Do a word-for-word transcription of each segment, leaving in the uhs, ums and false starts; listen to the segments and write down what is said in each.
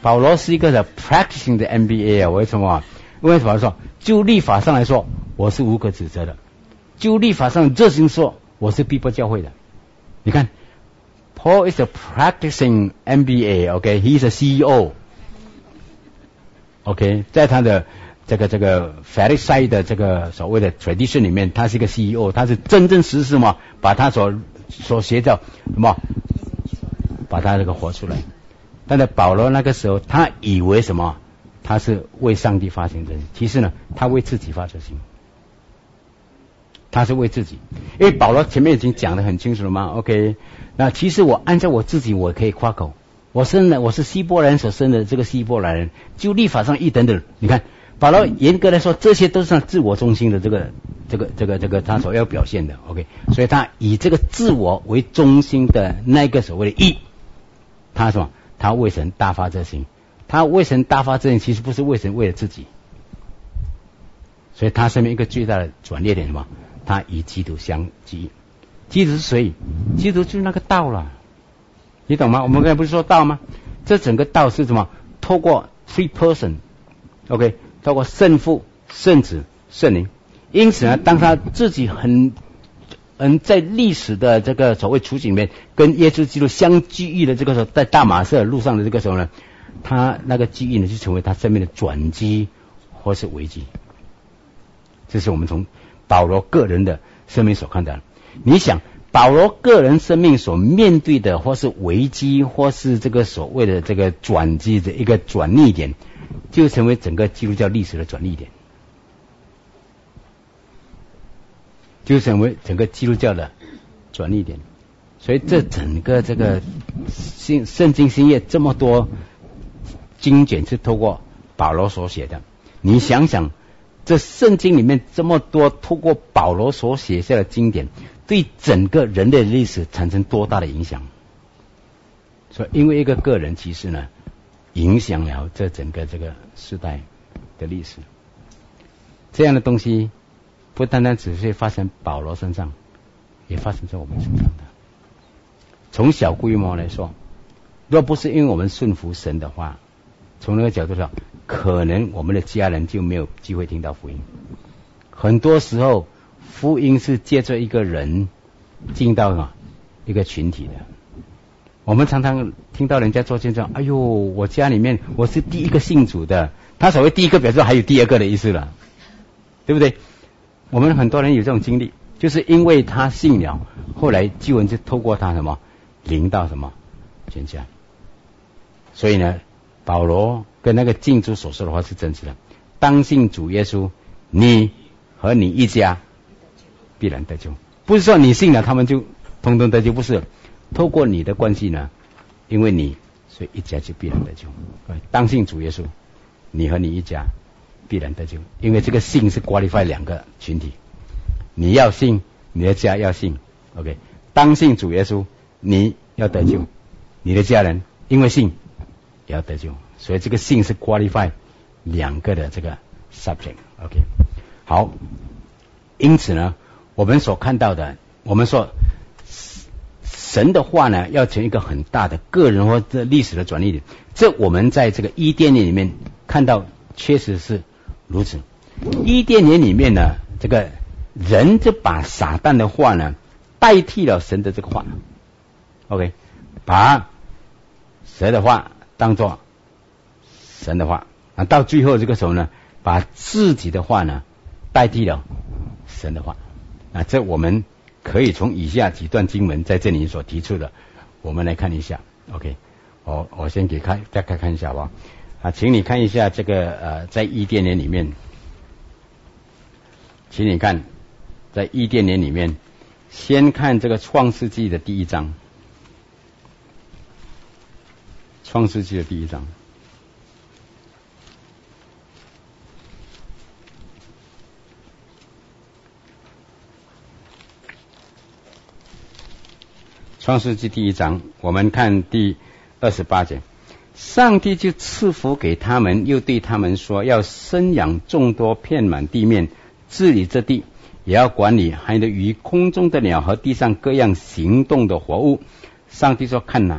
保罗是一个的 practicing 的 M B A 啊，为什么啊？为什么说就律法上来说我是无可指责的，就律法上热心说我是逼迫教会的。你看 Paul is a practicing M B A，OK，he is a C E O，OK， 在他的这个这个 Pharisee 的这个所谓的 tradition 里面，他是一个 C E O， 他是真真实实嘛，把他所所学到什么，把他这个活出来。但是保罗那个时候，他以为什么？他是为上帝发行真心，其实呢，他为自己发真心，他是为自己。因为保罗前面已经讲得很清楚了嘛 ，OK， 那其实我按照我自己，我可以夸口，我生的我是希伯来人所生的这个希伯来人，就律法上一等等，你看保罗严格来说，这些都是自我中心的这个这个这个这个他所要表现的 ，OK， 所以他以这个自我为中心的那个所谓的义，他什么？他为神大发热心。他为神大发热心，其实不是为神，为了自己。所以他身边一个最大的转捩点什么？他与基督相基。基督是谁？基督就是那个道了，你懂吗？我们刚才不是说道吗？这整个道是什么？透过 three person，OK， 透过圣父、圣子、圣灵。因此呢，当他自己很嗯在历史的这个所谓处境里面，跟耶稣基督相聚遇的这个时候，在大马色路上的这个时候呢，他那个机遇呢，就成为他生命的转机或是危机。这是我们从保罗个人的生命所看到的。你想，保罗个人生命所面对的，或是危机，或是这个所谓的这个转机的一个转捩点，就成为整个基督教历史的转捩点，就成为整个基督教的转捩点。所以这整个这个新圣经新约这么多经卷是透过保罗所写的，你想想，这圣经里面这么多透过保罗所写下的经典，对整个人类历史产生多大的影响？所以因为一个个人，其实呢，影响了这整个这个时代的历史。这样的东西不单单只是发生保罗身上，也发生在我们身上的。从小规模来说，若不是因为我们顺服神的话，从那个角度上，可能我们的家人就没有机会听到福音。很多时候，福音是借着一个人进到啊一个群体的。我们常常听到人家做见证，哎呦，我家里面我是第一个信主的。他所谓第一个，表示还有第二个的意思了，对不对？我们很多人有这种经历，就是因为他信了，后来救恩就透过他什么临到什么全家。所以呢，保罗跟那个禁主所说的话是真实的。当信主耶稣，你和你一家必然得救。不是说你信了他们就通通得救，不是。透过你的关系呢，因为你，所以一家就必然得救。当信主耶稣，你和你一家必然得救。因为这个信是 qualify 两个群体，你要信，你的家要信。OK， 当信主耶稣，你要得救，你的家人因为信也要得救。所以这个信是 qualify 两个的这个 subject。OK， 好，因此呢，我们所看到的，我们说神的话呢，要成一个很大的个人或者历史的转捩点。这我们在这个伊甸园里面看到，确实是如此。伊甸园里面呢，这个人就把撒旦的话呢代替了神的这个话。OK， 把神的话当作神的话啊，到最后这个时候呢，把自己的话呢代替了神的话啊。这我们可以从以下几段经文在这里所提出的，我们来看一下。OK， 我我先给看大家看一下吧。啊，请你看一下这个呃，在伊甸园里面，请你看在伊甸园里面，先看这个创世纪的第一章。创世纪的第一章，创世纪第一章，我们看第二十八节。上帝就赐福给他们，又对他们说，要生养众多，遍满地面，治理这地，也要管理海的鱼、空中的鸟和地上各样行动的活物。上帝说，看哪，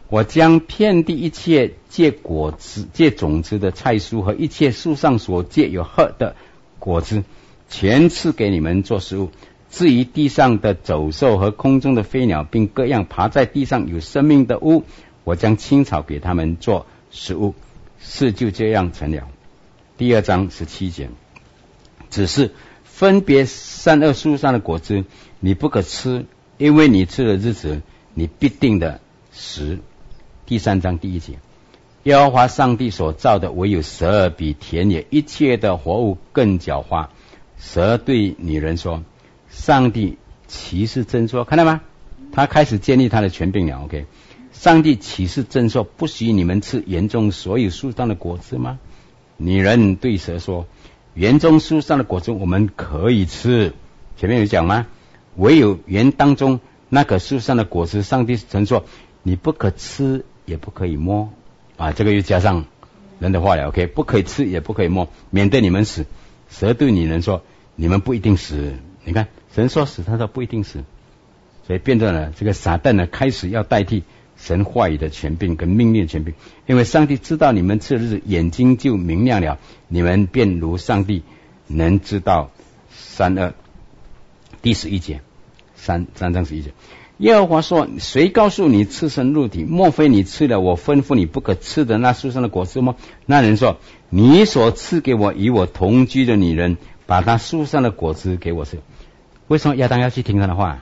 我将遍地一切结果子、结种子的菜蔬和一切树上所结有核的果子，全赐给你们做食物。至于地上的走兽和空中的飞鸟，并各样爬在地上有生命的物，我将青草给他们做食物。事就这样成了。第二章十七节，只是分别善恶树上的果子，你不可吃，因为你吃的日子，你必定的死。第三章第一节，耶和华上帝所造的，唯有蛇比田野一切的活物更狡猾。蛇对女人说：上帝岂是真说？看到吗？他开始建立他的权柄了。 OK， 上帝岂是真说不许你们吃园中所有树上的果子吗？女人对蛇说：园中树上的果子我们可以吃，前面有讲吗？唯有园当中那棵树上的果子，上帝曾说你不可吃也不可以摸啊，这个又加上人的话了。 OK， 不可以吃也不可以摸，免得你们死。蛇对女人说：你们不一定死。你看神说死，他说不一定死，所以变成了这个撒旦呢开始要代替神话语的权柄跟命令的权柄。因为上帝知道你们吃的日子，眼睛就明亮了，你们便如上帝，能知道善恶。第十一节，三三章十一节，耶和华说：谁告诉你赤身露体？莫非你吃了我吩咐你不可吃的那树上的果子吗？那人说：你所赐给我与我同居的女人，把她树上的果子给我吃。为什么亚当要去听他的话？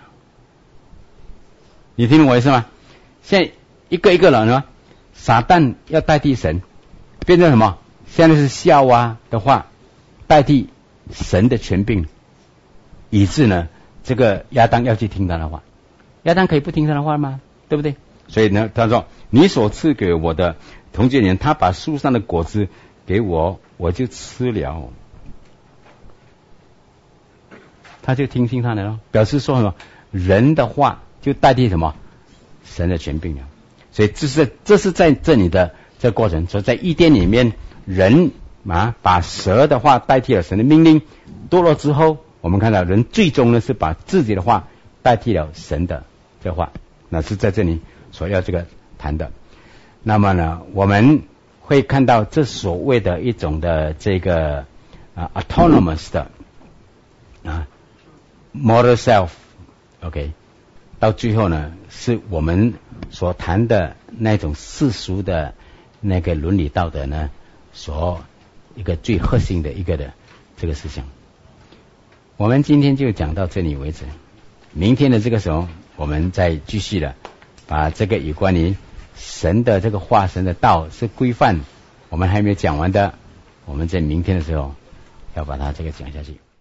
你听懂我意思吗？现在一个一个人呢，撒旦要代替神，变成什么？现在是夏娃的话代替神的权柄，以致呢这个亚当要去听他的话。亚当可以不听他的话吗？对不对？所以呢他说：你所赐给我的同居人，他把树上的果子给我，我就吃了。他就听信他的了，表示说什么？人的话就代替什么？神的权柄了。所以这是这是在这里的这个过程。所以在伊甸里面，人啊把蛇的话代替了神的命令，堕落之后，我们看到人最终呢是把自己的话代替了神的这话，那是在这里所要这个谈的。那么呢，我们会看到这所谓的一种的这个啊 autonomous 的啊。moral self OK， 到最后呢是我们所谈的那种世俗的那个伦理道德呢所一个最核心的一个的这个思想。我们今天就讲到这里为止，明天的这个时候我们再继续了，把这个有关于神的这个话，神的道是规范，我们还没有讲完的，我们在明天的时候要把它这个讲下去。